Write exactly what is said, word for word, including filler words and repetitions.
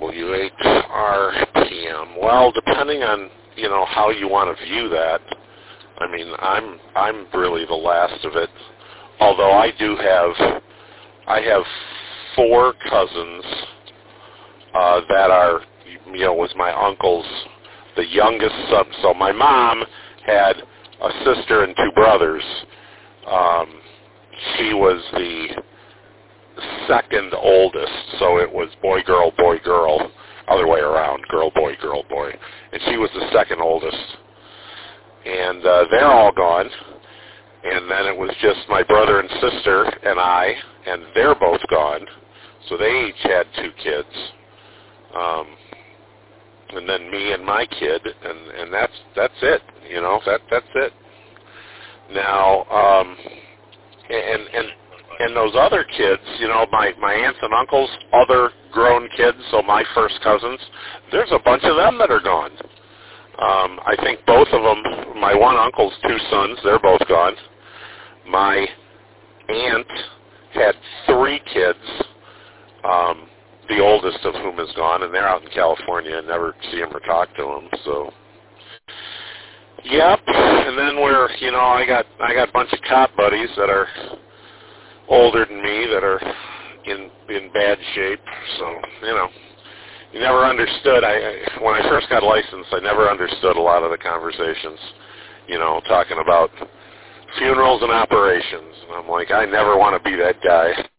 W H R P M. Well, depending on, you know, how you want to view that, I mean, I'm I'm really the last of it. Although I do have, I have four cousins uh, that are, you know, was my uncle's, the youngest son. So my mom had a sister and two brothers. Um, she was the second oldest, so it was boy, girl, boy, girl, other way around, girl, boy, girl, boy. And she was the second oldest. And uh, they're all gone. And then it was just my brother and sister and I, and they're both gone. So they each had two kids. Um, and then me and my kid, and, and that's that's it. You know, that that's it. Now, um, and and and those other kids, you know, my my aunts and uncles, other grown kids, so my first cousins, there's a bunch of them that are gone. Um, I think both of them, my one uncle's two sons, they're both gone. My aunt had three kids, um, the oldest of whom is gone, and they're out in California. I never see them or talk to them. So, yep. And then we're, you know, I got I got a bunch of cop buddies that are older than me that are in in bad shape. So, you know, you never understood. I, I when I first got licensed, I never understood a lot of the conversations. You know, talking about funerals and operations. And I'm like, I never want to be that guy.